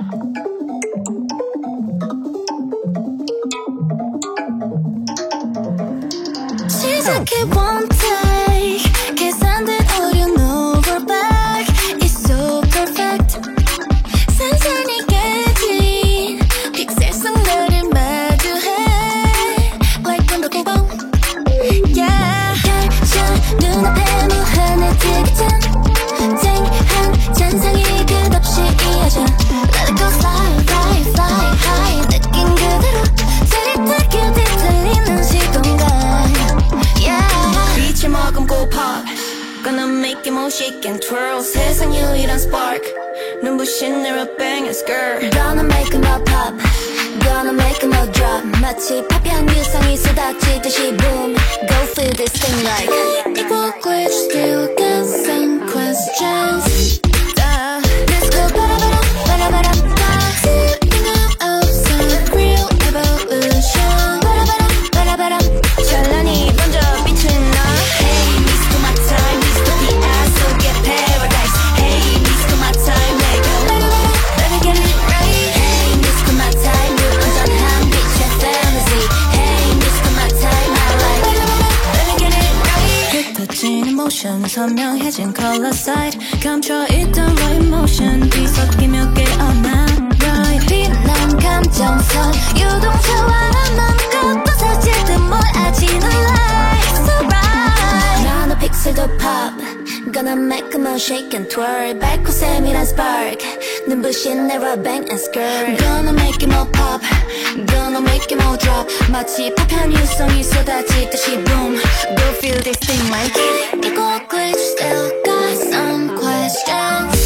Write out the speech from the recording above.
시작해 one take 계산된 오류 no roll back It's so perfect 산산이 깨진 픽셀 속 너를 마주해 Like 번더고봉 Yeah 샷 눈앞에 무한의 특장 쨍한 잔상이 끝없이 이어져 Let it go fly fly fly high 느낀 그대로 짜릿하게 뒤틀리는 시공간 빛을 머금고 pop Gonna make it more shake and twirl 세상 유일한 spark 눈부신 내로 bang and skirt Gonna make it more pop Gonna make it more drop 마치 파편 유성이 쏟아지듯이 boom Go feel this thing like Equal glitch still got some questions Let's go 바라바라 바라바라 Sitting out of some real evolution 바라바라 바라바라 찬란히 번져 빛은 나 Hey Mr. My time Mr. B.I. 속의 paradise Hey Mr. My time 내가 Let me get it right Hey Mr. My time 무한한 빛의 fantasy Hey Mr. My time I like Let me get it right 흩어진 emotion 선명해진 color side 감춰있던 raw emotion 뒤섞이며 깨어나 right 빛난 감정선 유동차와 맘껏 사질 듯 몰아지는 light So right 나노 픽셀도 pop Gonna make a more shake and twirl 밝고 세밀한 spark 눈부신 내로 bang and skirt Gonna make it more pop Gonna make it more drop 마치 파편 유성이 쏟아지듯이 boom Go feel this thing like Equal glitch still got some questions